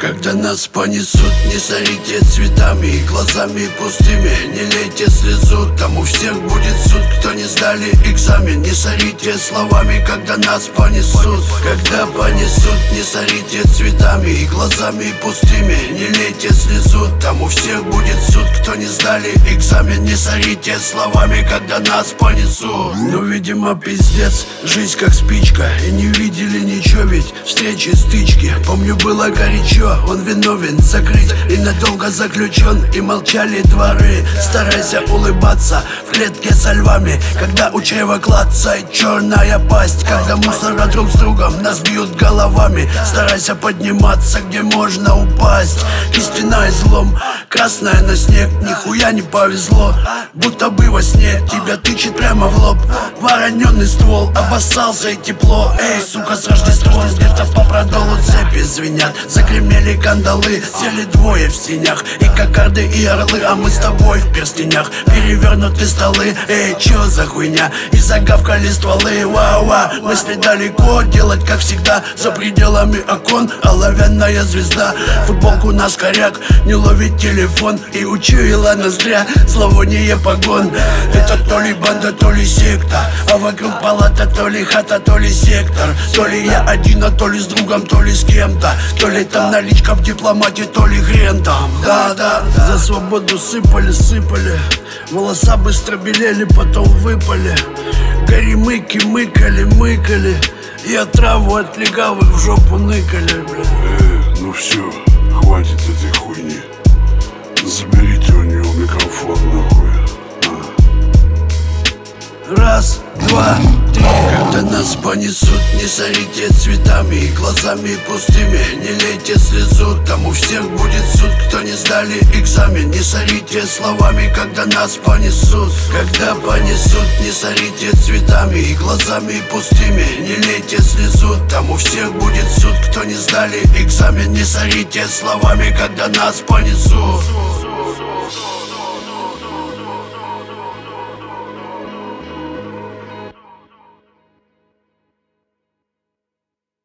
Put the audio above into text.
Когда нас понесут, не сорите цветами и глазами пустыми. Не лейте слезу, там у всех будет суд. Кто не сдали экзамен, не сорите словами. Когда нас понесут, когда понесут, не сорите цветами и глазами пустыми. Не лейте слезу, там у всех будет суд. Кто не сдали экзамен, не сорите словами. Когда нас понесут. Ну, видимо, пиздец, жизнь как спичка. И не видели ничего, ведь встречи, стычки. Помню, было горячо, он виновен, закрыть и надолго заключен. И молчали дворы, старайся улыбаться в клетке со львами. Когда у чрева клацает черная пасть, когда мусора друг с другом нас бьют головами. Старайся подниматься, где можно упасть. Истина излом, красная на снег. Нихуя не повезло, будто бы во сне тебя тычет прямо в лоб. Вороненный ствол, обоссался и тепло. Эй, сука, с Рождеством. Где-то по продолу цепи звенят, загремели кандалы. Сели двое в синях, и кокарды, и орлы. А мы с тобой в перстенях, перевернуты столы. Эй, чё за хуйня? И загавкали стволы. Вау-вау, мысли далеко, делать как всегда. За пределами окон оловянная звезда. Футболку на скоряк, не ловит телефон. И учуяла ноздря зловоние погон. Это то ли банда, то ли секта, а вокруг палата, то ли хата, то ли сектор. То ли я один, а то ли с другом, то ли с кем-то. То ли там наличка в дипломате, то ли хрен там. Да-да, за свободу сыпали, сыпали. Волоса быстро белели, потом выпали. Горемыки мыкали, мыкали. И отраву от легавых в жопу ныкали, бля. Ну все, хватит этой хуйни. Заберите у нее микрофон, нахуй. Раз, два, три. Когда нас понесут, не сорите цветами и глазами пустыми. Не лейте слезу, там у всех будет суд. Кто не сдали экзамен, не сорите словами. Когда нас понесут, когда понесут, не сорите цветами и глазами пустыми. Не лейте слезу, там у всех будет суд. Кто не сдали экзамен, не сорите словами. Когда нас понесут.